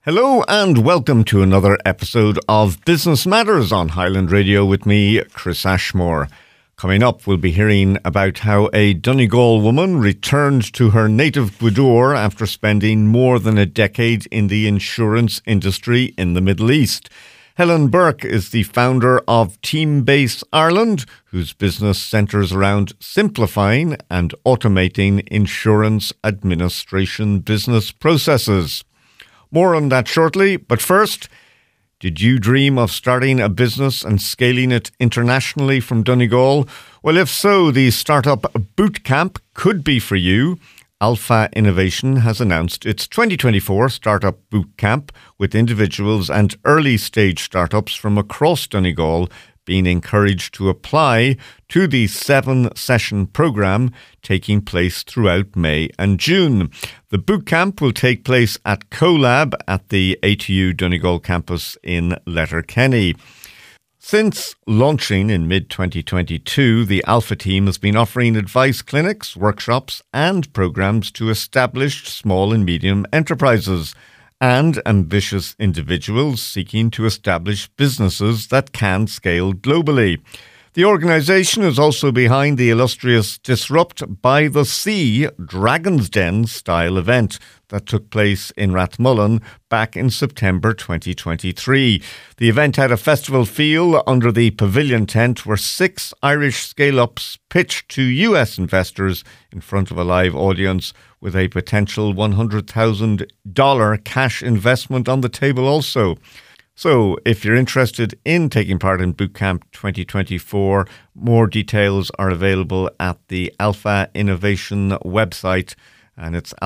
Hello and welcome to another episode of Business Matters on Highland Radio with me, Chris Ashmore. Coming up, we'll be hearing about how a Donegal woman returned to her native Gweedore after spending more than a decade in the insurance industry in the Middle East. Helen Burke is the founder of Teambase Ireland, whose business centres around simplifying and automating insurance administration business processes. More on that shortly, but first, did you dream of starting a business and scaling it internationally from Donegal? Well, if so, the Startup Bootcamp could be for you. Alpha Innovation has announced its 2024 Startup Bootcamp with individuals and early-stage startups from across Donegal being encouraged to apply to the 7-session programme taking place throughout May and June. The bootcamp will take place at CoLab at the ATU Donegal campus in Letterkenny. Since launching in mid-2022, the Alpha team has been offering advice clinics, workshops and programmes to established small and medium enterprises and ambitious individuals seeking to establish businesses that can scale globally. The organisation is also behind the illustrious Disrupt by the Sea Dragon's Den style event that took place in Rathmullen back in September 2023. The event had a festival feel under the pavilion tent where 6 Irish scale-ups pitched to US investors in front of a live audience with a potential $100,000 cash investment on the table also. So, if you're interested in taking part in Bootcamp 2024, more details are available at the Alpha Innovation website, and it's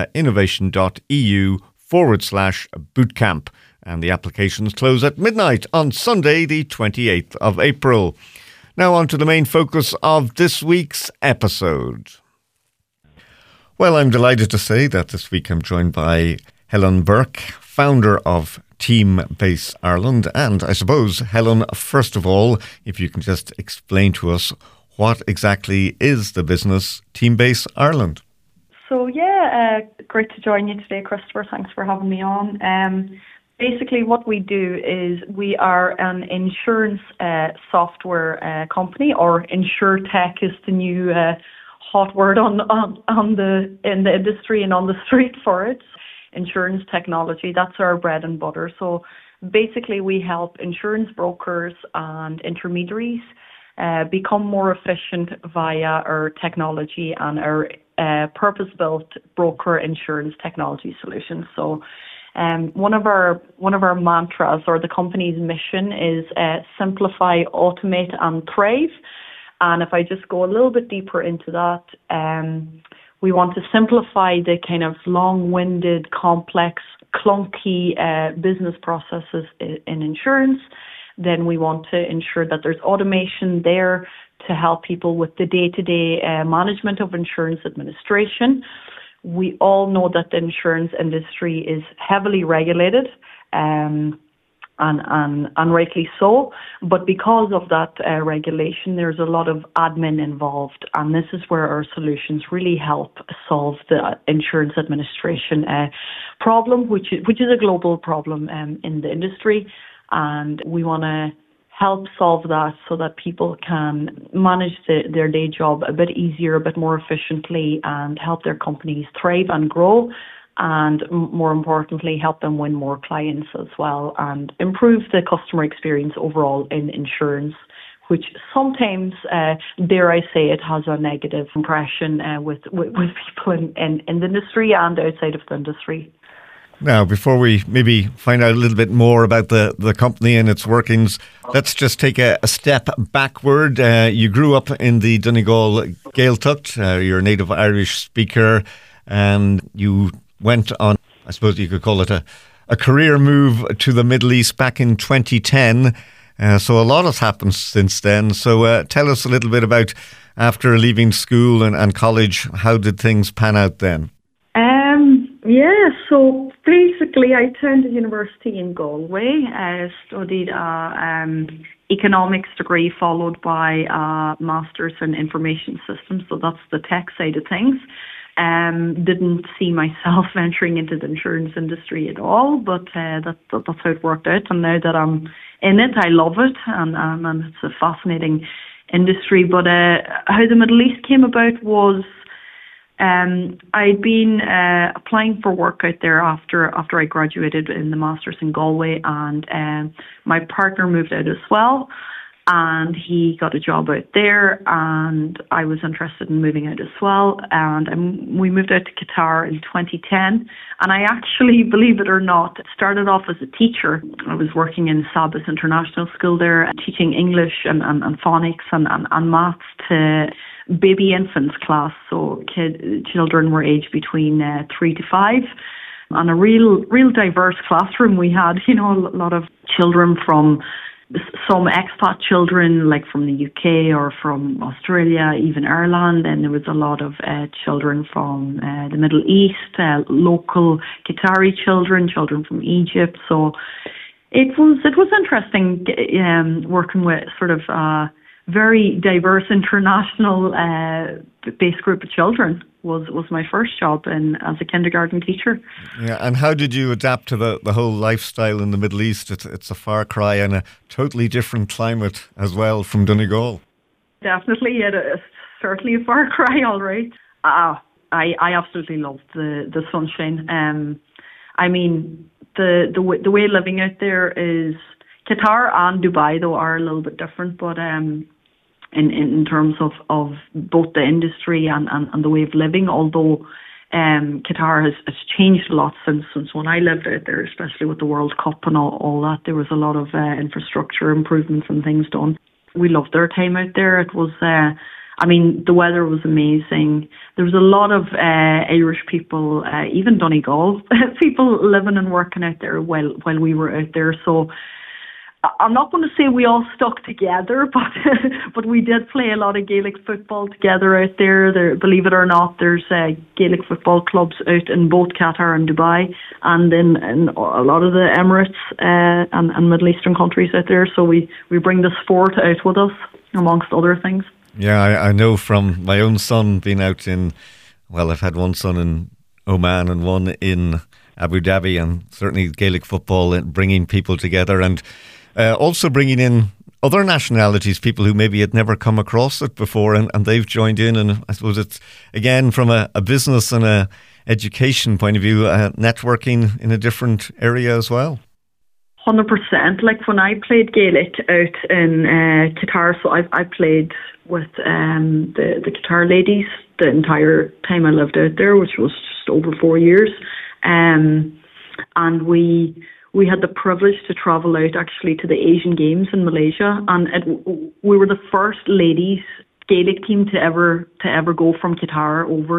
alphainnovation.eu/bootcamp. And the applications close at midnight on Sunday, the 28th of April. Now on to the main focus of this week's episode. Well, I'm delighted to say that this week I'm joined by Helen Burke, founder of Teambase Ireland. And I suppose, Helen, first of all, if you can just explain to us what exactly is the business Teambase Ireland? So, great to join you today, Christopher. Thanks for having me on. Basically, what we do is we are an insurance software company, or InsurTech is the new hot word in the industry and on the street for it. Insurance technology, that's our bread and butter. So basically we help insurance brokers and intermediaries become more efficient via our technology and our purpose-built broker insurance technology solutions. So one of our mantras, or the company's mission, is simplify, automate and thrive. And if I just go a little bit deeper into that, we want to simplify the kind of long-winded, complex, clunky business processes in insurance. Then we want to ensure that there's automation there to help people with the day-to-day management of insurance administration. We all know that the insurance industry is heavily regulated, and rightly so. But because of that regulation, there's a lot of admin involved, and this is where our solutions really help solve the insurance administration problem, which is a global problem in the industry, and we want to help solve that so that people can manage their day job a bit easier, a bit more efficiently, and help their companies thrive and grow. And more importantly, help them win more clients as well and improve the customer experience overall in insurance, which sometimes, dare I say it, has a negative impression with people in the industry and outside of the industry. Now, before we maybe find out a little bit more about the company and its workings, let's just take a step backward. You grew up in the Donegal Gaeltacht. You're a native Irish speaker, and you went on, I suppose you could call it a career move to the Middle East back in 2010. So a lot has happened since then. So tell us a little bit about, after leaving school and college, how did things pan out then? So basically I attended university in Galway. I studied economics degree followed by a master's in information systems. So that's the tech side of things. Didn't see myself venturing into the insurance industry at all, but that's how it worked out. And now that I'm in it, I love it, and it's a fascinating industry. But how the Middle East came about was I'd been applying for work out there after I graduated in the Masters in Galway, and my partner moved out as well. And he got a job out there, and I was interested in moving out as well. And we moved out to Qatar in 2010. And I actually, believe it or not, started off as a teacher. I was working in Sabas International School there, teaching English and phonics and maths to baby infants class. So children were aged between 3 to 5. And a real diverse classroom we had, a lot of children from some expat children, like from the UK or from Australia, even Ireland. And there was a lot of children from the Middle East, local Qatari children from Egypt. So it was interesting working with sort of very diverse international based group of children. Was my first job as a kindergarten teacher. Yeah, and how did you adapt to the whole lifestyle in the Middle East? It's a far cry and a totally different climate as well from Donegal. Definitely, it's certainly a far cry, all right. I absolutely loved the sunshine. I mean, the way living out there is, Qatar and Dubai though are a little bit different, but in terms of both the industry and the way of living, although Qatar has changed a lot since when I lived out there, especially with the World Cup and all that. There was a lot of infrastructure improvements and things done. We loved our time out there. It was, the weather was amazing. There was a lot of Irish people, even Donegal people living and working out there while we were out there. So I'm not going to say we all stuck together, but we did play a lot of Gaelic football together out there. Believe it or not, there's Gaelic football clubs out in both Qatar and Dubai, and in a lot of the Emirates and Middle Eastern countries out there. So we bring the sport out with us, amongst other things. Yeah, I know from my own son being out I've had one son in Oman and one in Abu Dhabi, and certainly Gaelic football and bringing people together, and also bringing in other nationalities, people who maybe had never come across it before, and they've joined in. And I suppose it's, again, from a business and a education point of view, networking in a different area as well. 100%. Like when I played Gaelic out in Qatar, so I played with the Qatar ladies the entire time I lived out there, which was just over 4 years. And we had the privilege to travel out actually to the Asian Games in Malaysia, and we were the first ladies Gaelic team to ever go from Qatar over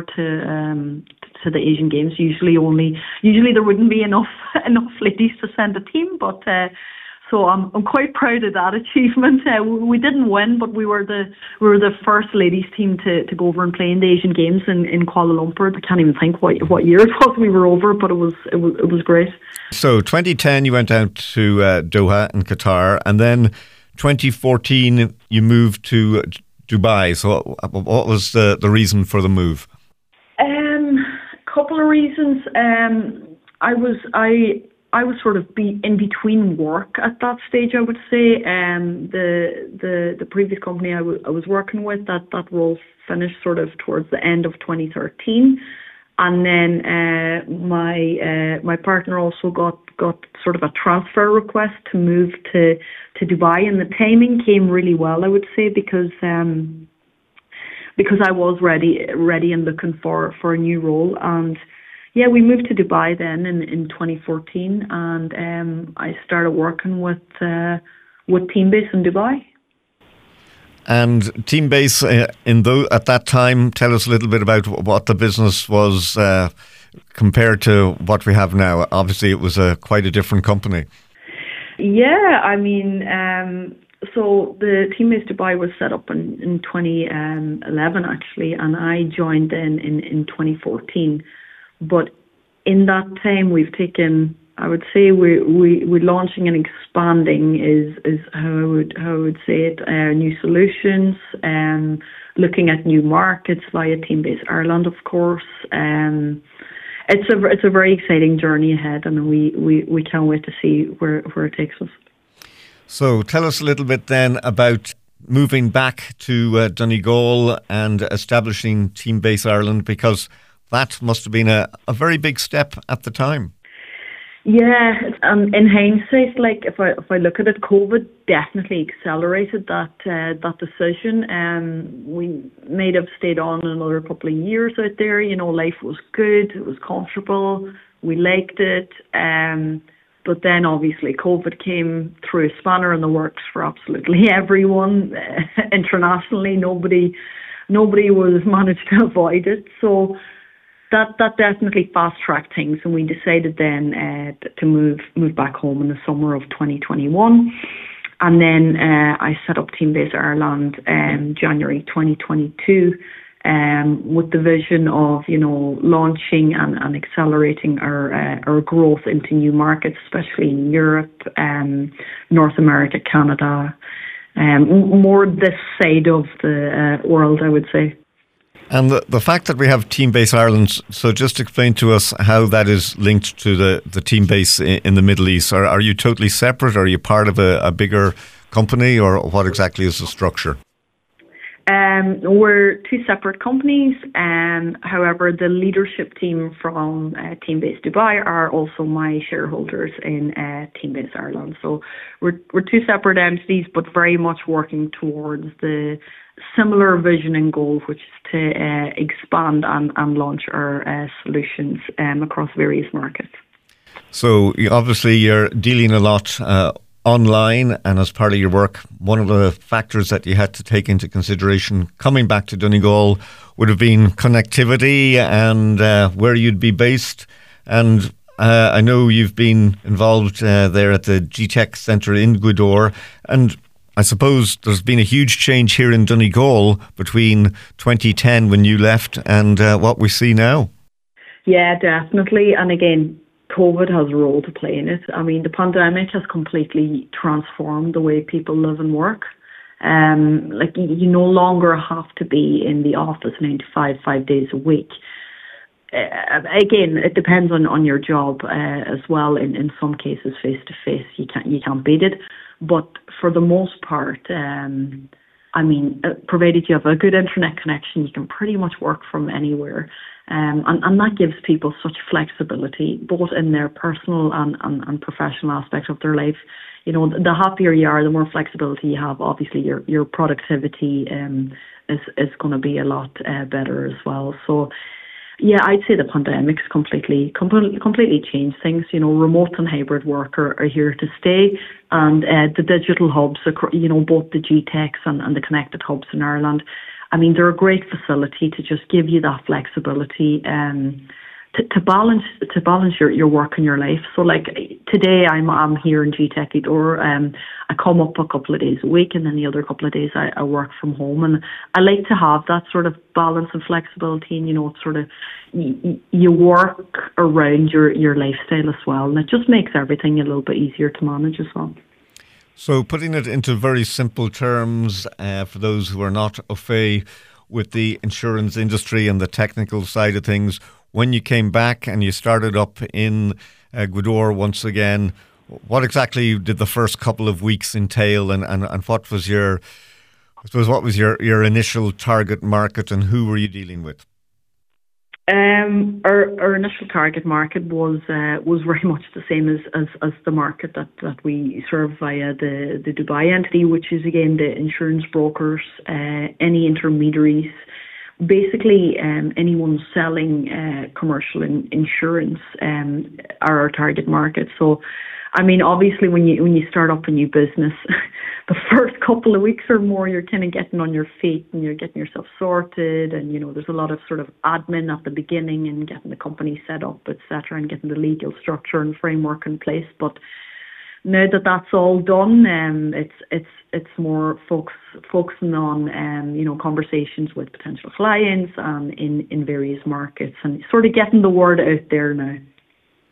to the Asian Games. Usually there wouldn't be enough ladies to send a team, but so I'm quite proud of that achievement. We didn't win, but we were the first ladies team to go over and play in the Asian Games in Kuala Lumpur. I can't even think what year it was we were over, but it was great. So 2010 you went out to Doha in Qatar, and then 2014 you moved to Dubai. So what was the reason for the move? Couple of reasons. I was sort of in between work at that stage, I would say. The previous company I was working with, that role finished sort of towards the end of 2013. And then my partner also got sort of a transfer request to move to Dubai, and the timing came really well, I would say, because I was ready and looking for a new role. And yeah, we moved to Dubai then in 2014, and I started working with Teambase in Dubai. And Teambase, at that time, tell us a little bit about what the business was compared to what we have now. Obviously, it was quite a different company. Yeah, I mean, so the Teambase Dubai was set up in 2011 actually, and I joined then in 2014. But in that time, we've taken I would say we're launching and expanding is how I would say it. New solutions, looking at new markets via Teambase Ireland, of course. It's a very exciting journey ahead, and we can't wait to see where it takes us. So tell us a little bit then about moving back to Donegal and establishing Teambase Ireland, because that must have been a very big step at the time. Yeah, in hindsight, like if I look at it, COVID definitely accelerated that decision. We may have stayed on another couple of years out there. Life was good, it was comfortable, we liked it. But then obviously COVID came through a spanner in the works for absolutely everyone internationally. Nobody was managed to avoid it. So that definitely fast-tracked things, and we decided then to move back home in the summer of 2021. And then I set up Teambase Ireland January 2022 with the vision of, launching and accelerating our growth into new markets, especially in Europe, North America, Canada, more this side of the world, I would say. And the fact that we have Teambase Ireland, so just explain to us how that is linked to the Teambase in the Middle East. Are you totally separate? Are you part of a bigger company, or what exactly is the structure? We're two separate companies. However, the leadership team from Teambase Dubai are also my shareholders in Teambase Ireland. So we're two separate entities, but very much working towards the similar vision and goal, which is to expand and launch our solutions across various markets. So obviously you're dealing a lot online, and as part of your work, one of the factors that you had to take into consideration coming back to Donegal would have been connectivity and where you'd be based. And I know you've been involved there at the GTEC Centre in Gweedore, and I suppose there's been a huge change here in Donegal between 2010 when you left and what we see now. Yeah, definitely. And again, COVID has a role to play in it. I mean, the pandemic has completely transformed the way people live and work. You no longer have to be in the office 9 to 5 days a week. Again, it depends on your job as well. In some cases, face to face, you can't beat it. But for the most part, provided you have a good internet connection, you can pretty much work from anywhere. And that gives people such flexibility, both in their personal and professional aspect of their life. The happier you are, the more flexibility you have. Obviously, your productivity is going to be a lot better as well. So, yeah, I'd say the pandemic's completely changed things. Remote and hybrid work are here to stay, and the digital hubs, both the GTECs and the connected hubs in Ireland. I mean, they're a great facility to just give you that flexibility to balance your work and your life. So, like today, I'm here in GTEC Gweedore. I come up a couple of days a week, and then the other couple of days I work from home. And I like to have that sort of balance and flexibility. And it's sort of you work around your lifestyle as well, and it just makes everything a little bit easier to manage as well. So, putting it into very simple terms, for those who are not au fait with the insurance industry and the technical side of things, when you came back and you started up in Gweedore once again, what exactly did the first couple of weeks entail, and what was your initial target market, and who were you dealing with? Our initial target market was very much the same as the market that we serve via the Dubai entity, which is again the insurance brokers, any intermediaries, basically anyone selling commercial insurance are our target market. So, I mean, obviously when you start up a new business, the first couple of weeks or more, you're kind of getting on your feet and you're getting yourself sorted, and there's a lot of sort of admin at the beginning and getting the company set up, etc., and getting the legal structure and framework in place. But now that that's all done, it's more focusing on conversations with potential clients in various markets and sort of getting the word out there now.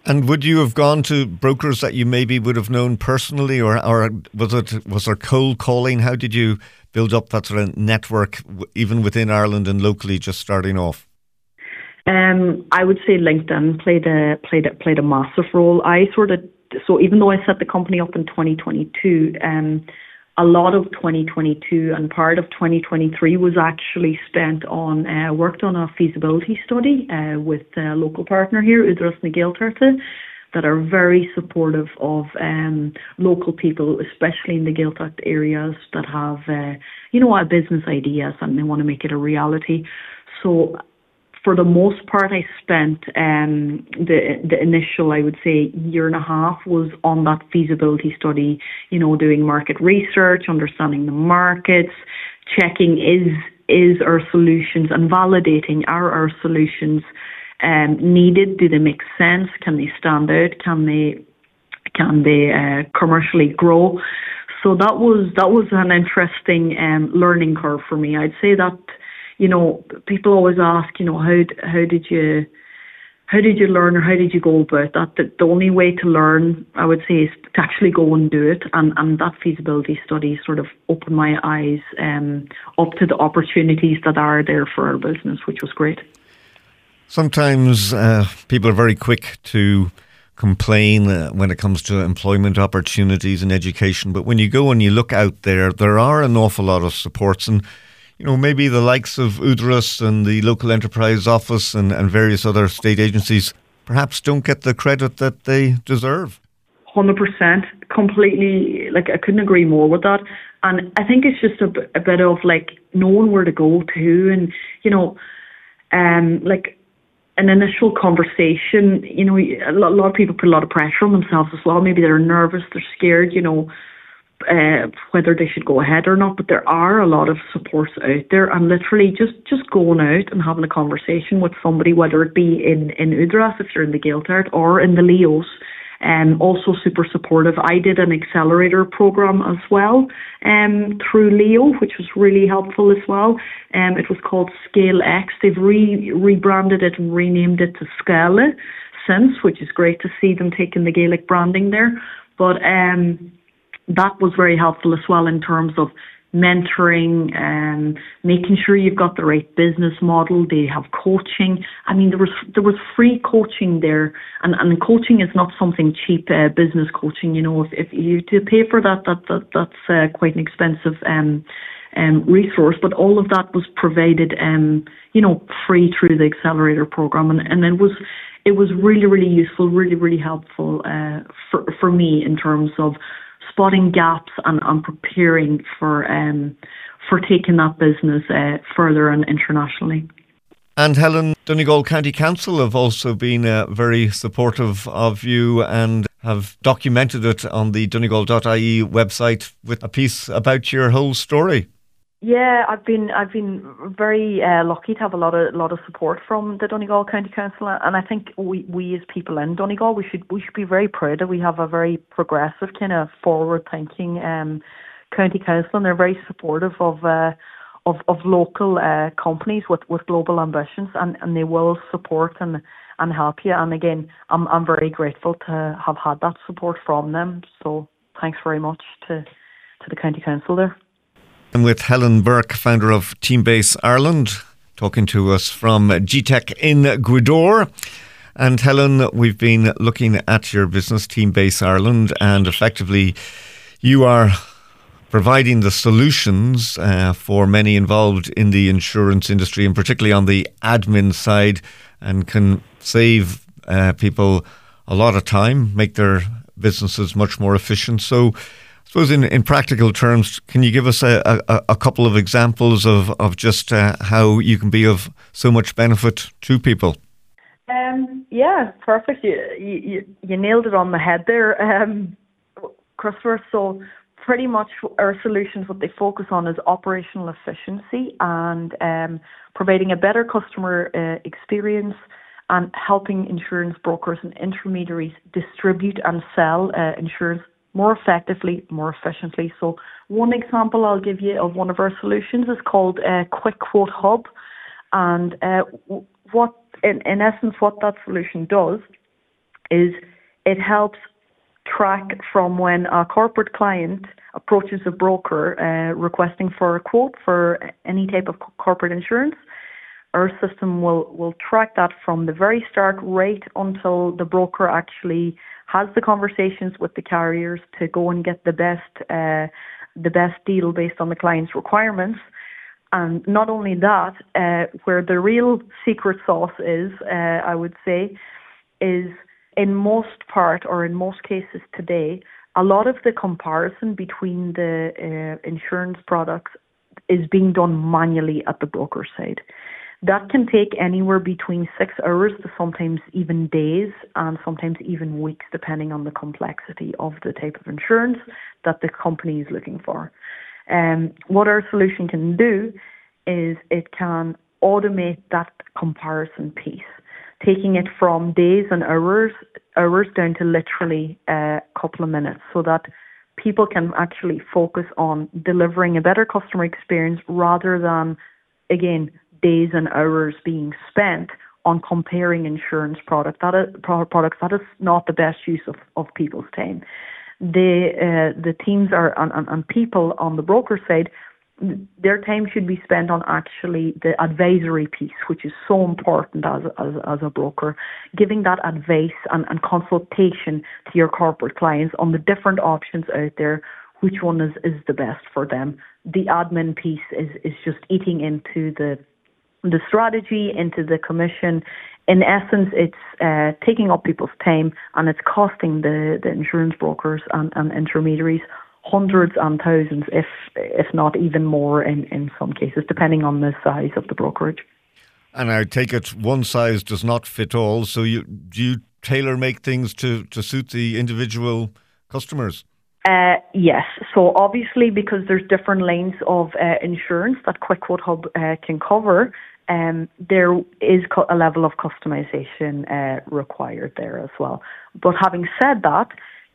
And would you have gone to brokers that you maybe would have known personally, or was there cold calling? How did you build up that sort of network, even within Ireland and locally, just starting off? I would say LinkedIn played a massive role. So even though I set the company up in 2022, a lot of 2022 and part of 2023 was actually spent on worked on a feasibility study with a local partner here, Udras na Gaeltachta, that are very supportive of local people, especially in the Gaeltacht areas that have a business ideas and they want to make it a reality. So for the most part, I spent the initial, I would say, year and a half was on that feasibility study, doing market research, understanding the markets, checking is our solutions and validating are our solutions needed? Do they make sense? Can they stand out? Can they commercially grow? So that was an interesting learning curve for me. I'd say that people always ask, how did you learn or how did you go about that? The only way to learn, I would say, is to actually go and do it. And that feasibility study sort of opened my eyes up to the opportunities that are there for our business, which was great. Sometimes people are very quick to complain when it comes to employment opportunities and education. But when you go and you look out there, there are an awful lot of supports. And maybe the likes of Udras and the local enterprise office and various other state agencies perhaps don't get the credit that they deserve. 100%, completely. I couldn't agree more with that. And I think it's just a bit of knowing where to go to, and an initial conversation. A lot of people put a lot of pressure on themselves as well. Maybe they're nervous, they're scared. Whether they should go ahead or not, but there are a lot of supports out there, and literally just going out and having a conversation with somebody, whether it be in Udras if you're in the Gaeltacht or in the Leos, also super supportive. I did an accelerator program as well through Leo, which was really helpful as well. It was called Scale X. They've rebranded it and renamed it to Scala since, which is great to see them taking the Gaelic branding there. But that was very helpful as well in terms of mentoring and making sure you've got the right business model. They have coaching. I mean, there was free coaching there, and coaching is not something cheap. Business coaching, if you to pay for that's quite an expensive resource. But all of that was provided, free through the accelerator program, and it was really, really useful, really, really helpful for me in terms of spotting gaps and preparing for taking that business further and internationally. And Helen, Donegal County Council have also been very supportive of you and have documented it on the Donegal.ie website with a piece about your whole story. Yeah, I've been very lucky to have a lot of support from the Donegal County Council, and I think we as people in Donegal we should be very proud that we have a very progressive, kind of forward-thinking county council, and they're very supportive of local companies with global ambitions, and they will support and help you. And again, I'm very grateful to have had that support from them. So thanks very much to the county council there. And with Helen Burke, founder of Teambase Ireland, talking to us from GTEC in Gweedore. And Helen, we've been looking at your business, Teambase Ireland, and effectively you are providing the solutions for many involved in the insurance industry, and particularly on the admin side, and can save people a lot of time, make their businesses much more efficient. So I suppose in practical terms, can you give us a couple of examples of just how you can be of so much benefit to people? Yeah, perfect. You nailed it on the head there, Christopher. So pretty much our solutions, what they focus on is operational efficiency and providing a better customer experience and helping insurance brokers and intermediaries distribute and sell insurance more effectively, more efficiently. So one example I'll give you of one of our solutions is called Quick Quote Hub. And what in essence what that solution does is it helps track from when a corporate client approaches a broker requesting for a quote for any type of corporate insurance. Our system will track that from the very start right until the broker actually has the conversations with the carriers to go and get the best deal based on the client's requirements. And not only that, where the real secret sauce is, I would say, is in most part or in most cases today, a lot of the comparison between the insurance products is being done manually at the broker side. That can take anywhere between 6 hours to sometimes even days and sometimes even weeks, depending on the complexity of the type of insurance that the company is looking for. What our solution can do is it can automate that comparison piece, taking it from days and hours down to literally a couple of minutes, so that people can actually focus on delivering a better customer experience rather than, again, days and hours being spent on comparing insurance products. That is not the best use of people's time. The teams are and people on the broker side, their time should be spent on actually the advisory piece, which is so important as a broker, giving that advice and consultation to your corporate clients on the different options out there, which one is the best for them. The admin piece is just eating into the strategy, into the commission. In essence, it's taking up people's time, and it's costing the insurance brokers and intermediaries hundreds and thousands, if not even more in some cases, depending on the size of the brokerage. And I take it one size does not fit all, so do you tailor-make things to suit the individual customers? Yes. So obviously, because there's different lines of insurance that Quick Quote Hub can cover, there is a level of customization required there as well. But having said that,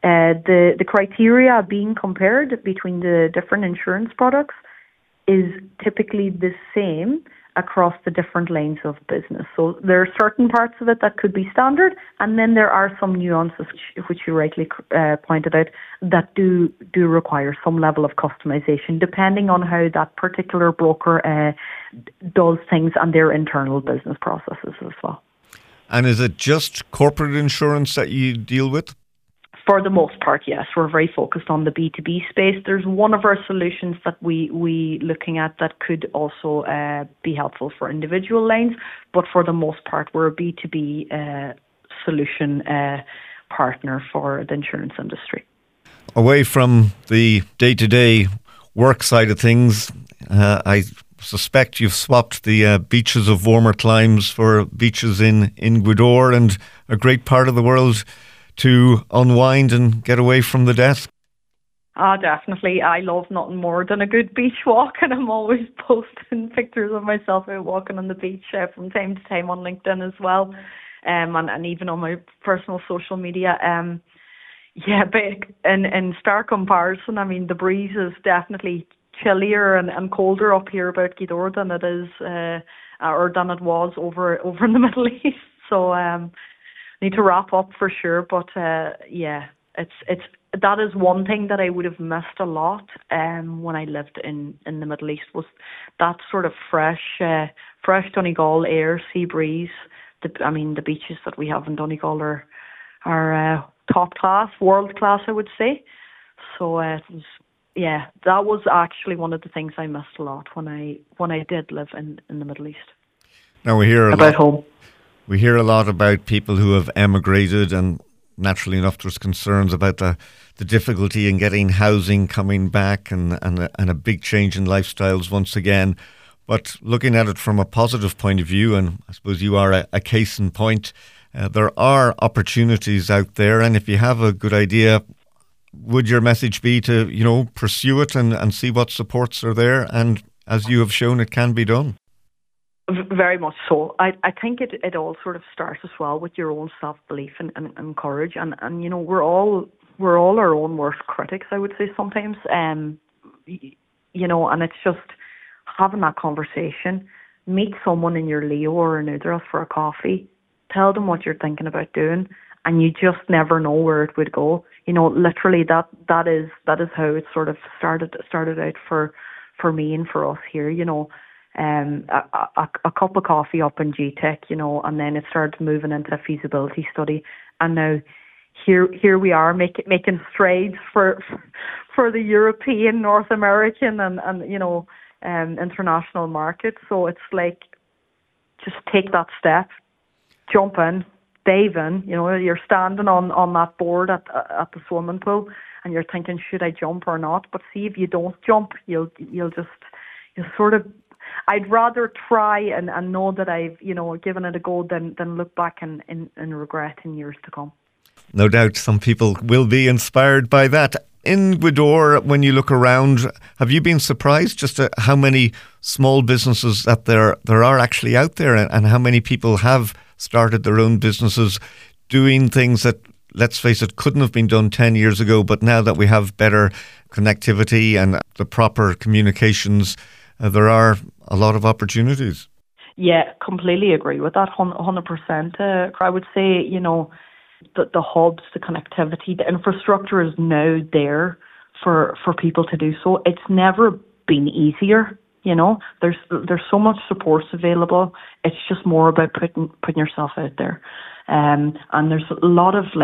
the criteria being compared between the different insurance products is typically the same across the different lanes of business. So there are certain parts of it that could be standard, and then there are some nuances, which you rightly pointed out, that do require some level of customization, depending on how that particular broker does things and their internal business processes as well. And is it just corporate insurance that you deal with? For the most part, yes. We're very focused on the B2B space. There's one of our solutions that we looking at that could also be helpful for individual lines, but for the most part, we're a B2B solution partner for the insurance industry. Away from the day-to-day work side of things, I suspect you've swapped the beaches of warmer climes for beaches in Gweedore, and a great part of the world to unwind and get away from the desk. Definitely. I love nothing more than a good beach walk, and I'm always posting pictures of myself out walking on the beach from time to time on LinkedIn as well, and even on my personal social media. But in stark comparison, I mean, the breeze is definitely chillier and colder up here about Gweedore than it is, or than it was over in the Middle East. So need to wrap up for sure, but it's that is one thing that I would have missed a lot when I lived in the Middle East, was that sort of fresh Donegal air, sea breeze. The beaches that we have in Donegal are top class, world class, I would say. So that was actually one of the things I missed a lot when I did live in the Middle East. Now we hear about home. We hear a lot about people who have emigrated, and naturally enough there's concerns about the difficulty in getting housing coming back and a big change in lifestyles once again. But looking at it from a positive point of view, and I suppose you are a case in point, there are opportunities out there, and if you have a good idea, would your message be to pursue it and see what supports are there? And as you have shown, it can be done. Very much so. I think it all sort of starts as well with your own self-belief and courage. And we're all our own worst critics, I would say sometimes. And it's just having that conversation. Meet someone in your Leo or in Udras for a coffee. Tell them what you're thinking about doing, and you just never know where it would go. Literally that is how it sort of started out for me and for us here. A cup of coffee up in GTech, and then it started moving into a feasibility study, and now here we are making strides for the European, North American, and international markets. So it's like, just take that step, jump in, dive in. You're standing on that board at the swimming pool, and you're thinking, should I jump or not? But see, if you don't jump, you'll sort of. I'd rather try and know that I've given it a go than look back and regret in years to come. No doubt some people will be inspired by that. In Gweedore, when you look around, have you been surprised just at how many small businesses that there are actually out there, and how many people have started their own businesses doing things that, let's face it, couldn't have been done 10 years ago, but now that we have better connectivity and the proper communications, there are a lot of opportunities. Yeah, completely agree with that, 100%. I would say, the hubs, the connectivity, the infrastructure is now there for people to do so. It's never been easier. There's so much support available. It's just more about putting yourself out there. And there's a lot of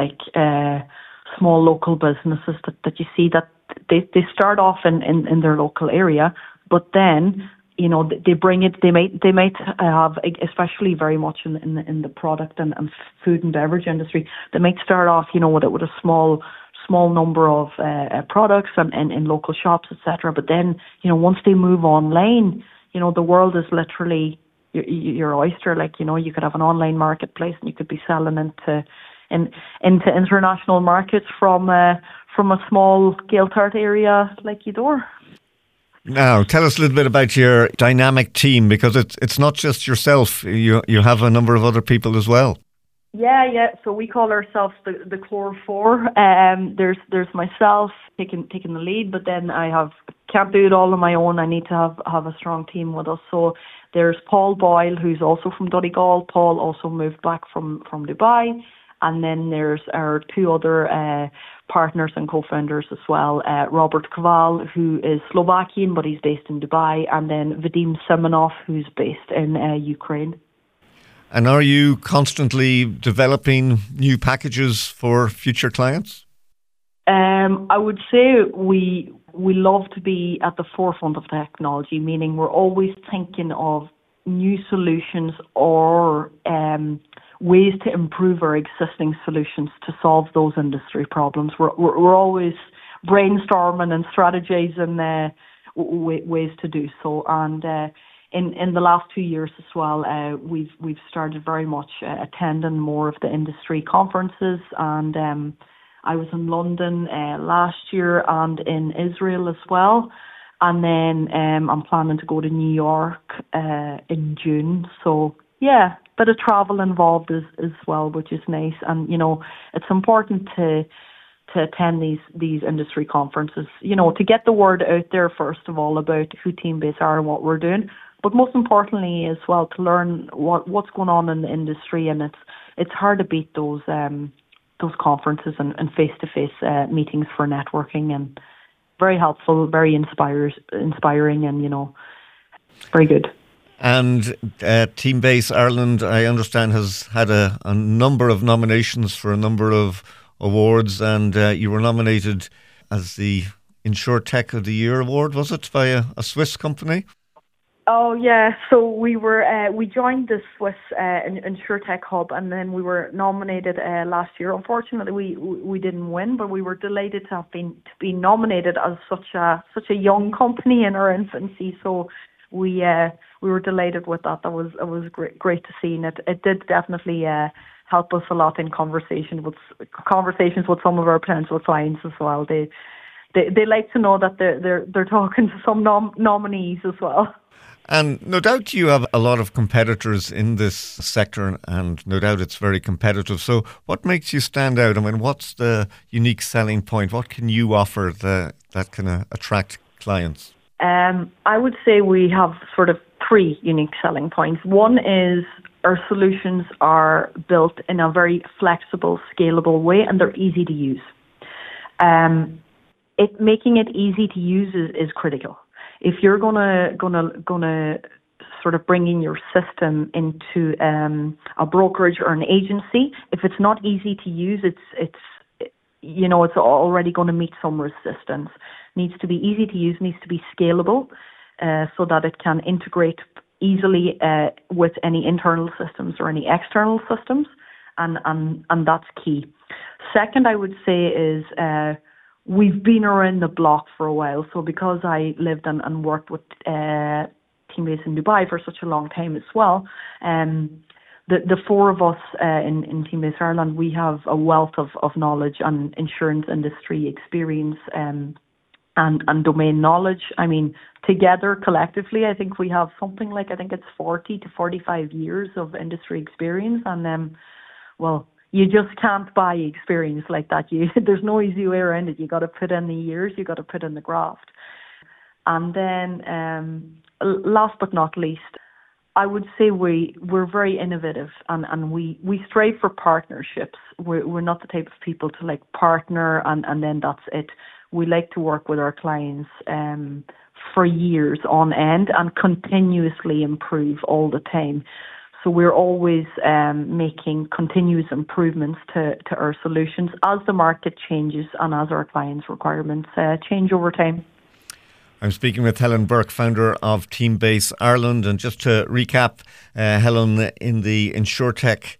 small local businesses that you see that they start off in their local area, but then they bring it. They might have, especially very much in the product and food and beverage industry. They might start off, with a small number of products and in local shops, etc. But then, once they move online, the world is literally your oyster. You could have an online marketplace, and you could be selling into international markets from a small Gaeltacht area like Gweedore. Now, tell us a little bit about your dynamic team, because it's not just yourself. You have a number of other people as well. Yeah. So we call ourselves the Core Four. There's myself taking the lead, but then can't do it all on my own. I need to have a strong team with us. So there's Paul Boyle, who's also from Donegal. Paul also moved back from Dubai. And then there's our two other partners and co-founders as well, Robert Koval, who is Slovakian, but he's based in Dubai, and then Vadim Simonov, who's based in Ukraine. And are you constantly developing new packages for future clients? I would say we love to be at the forefront of technology, meaning we're always thinking of new solutions or ways to improve our existing solutions to solve those industry problems. We're always brainstorming and strategizing ways to do so. And in the last 2 years as well, we've started very much attending more of the industry conferences. And I was in London last year and in Israel as well. And then I'm planning to go to New York in June. So yeah, bit of travel involved as well, which is nice. And it's important to attend these industry conferences, to get the word out there first of all about who Teambase are and what we're doing, but most importantly as well to learn what's going on in the industry. And it's hard to beat those conferences and face-to-face meetings for networking, and very helpful, very inspiring, and very good. And Teambase Ireland, I understand, has had a number of nominations for a number of awards, and you were nominated as the InsurTech of the Year award, was it, by a Swiss company? Oh yeah, so we joined the Swiss InsurTech hub, and then we were nominated last year. Unfortunately, we didn't win, but we were delighted to be nominated as such a young company in our infancy. So we were delighted with that. It was great to see, and it did definitely help us a lot in conversations with some of our potential clients as well. They like to know that they're talking to some nominees as well. And no doubt you have a lot of competitors in this sector, and no doubt it's very competitive. So what makes you stand out? I mean, what's the unique selling point? What can you offer that can attract clients? I would say we have sort of three unique selling points. One is our solutions are built in a very flexible, scalable way, and they're easy to use. Making it easy to use is critical. If you're gonna sort of bring in your system into a brokerage or an agency, if it's not easy to use, it's already going to meet some resistance. Needs to be easy to use, needs to be scalable, so that it can integrate easily with any internal systems or any external systems, and that's key. Second, I would say is we've been around the block for a while. So because I lived and worked with Teambase in Dubai for such a long time as well, the four of us in Teambase Ireland, we have a wealth of knowledge and insurance industry experience and domain knowledge. I mean, together, collectively, I think we have something like, I think it's 40 to 45 years of industry experience. And, well, you just can't buy experience like that. There's no easy way around it. You got to put in the years, you got to put in the graft. And then, last but not least, I would say we're very innovative and we strive for partnerships. We're not the type of people to like partner and then that's it. We like to work with our clients for years on end and continuously improve all the time. So we're always making continuous improvements to our solutions as the market changes and as our clients' requirements change over time. I'm speaking with Helen Burke, founder of Teambase Ireland. And just to recap, Helen, in the InsurTech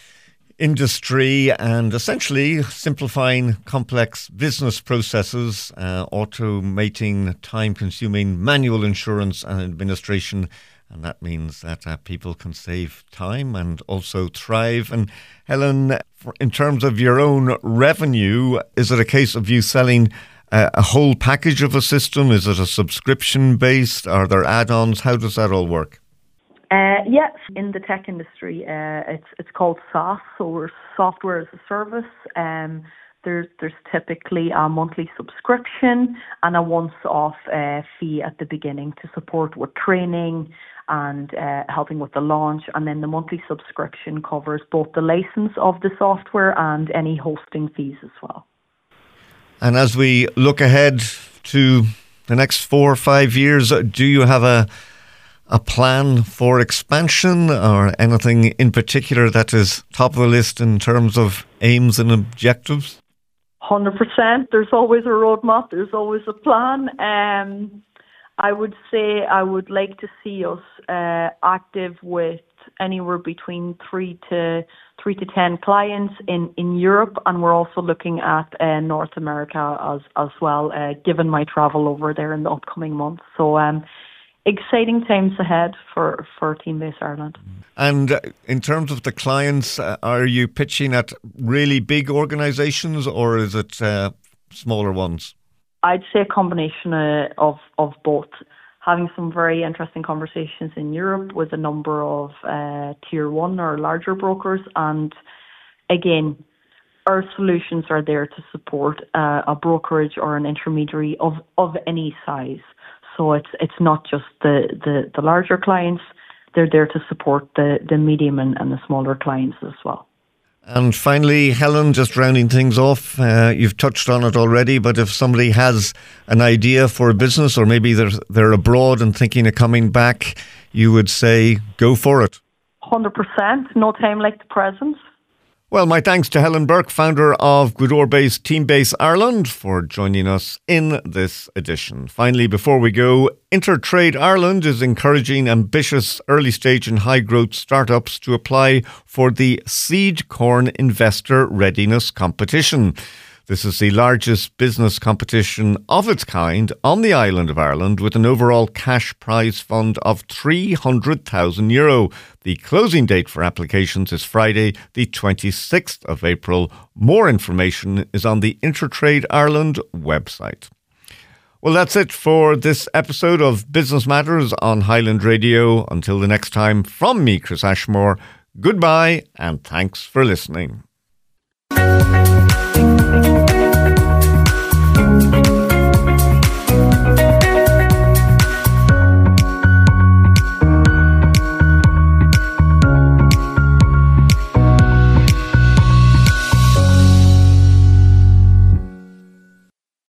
industry and essentially simplifying complex business processes, automating time-consuming manual insurance and administration. And that means that people can save time and also thrive. And Helen, in terms of your own revenue, is it a case of you selling a whole package of a system? Is it a subscription based? Are there add-ons? How does that all work? Yes, in the tech industry, it's called SaaS, so we're software as a service. There's typically a monthly subscription and a once-off fee at the beginning to support with training and helping with the launch. And then the monthly subscription covers both the license of the software and any hosting fees as well. And as we look ahead to the next 4 or 5 years, do you have a plan for expansion or anything in particular that is top of the list in terms of aims and objectives? 100%. There's always a roadmap. There's always a plan. I would say I would like to see us active with anywhere between 3 to 10 clients in Europe, and we're also looking at North America as well, given my travel over there in the upcoming months. So exciting times ahead for Teambase Ireland. And in terms of the clients, are you pitching at really big organisations or is it smaller ones? I'd say a combination of both. Having some very interesting conversations in Europe with a number of tier 1 or larger brokers. And again, our solutions are there to support a brokerage or an intermediary of any size. So it's not just the larger clients. They're there to support the medium and the smaller clients as well. And finally, Helen, just rounding things off, you've touched on it already, but if somebody has an idea for a business or maybe they're abroad and thinking of coming back, you would say go for it. 100%. No time like the present. Well, my thanks to Helen Burke, founder of Gweedore-based Teambase Ireland, for joining us in this edition. Finally, before we go, Intertrade Ireland is encouraging ambitious early-stage and high-growth startups to apply for the Seed Corn Investor Readiness Competition. This is the largest business competition of its kind on the island of Ireland, with an overall cash prize fund of €300,000. The closing date for applications is Friday, the 26th of April. More information is on the Intertrade Ireland website. Well, that's it for this episode of Business Matters on Highland Radio. Until the next time, from me, Chris Ashmore, goodbye and thanks for listening.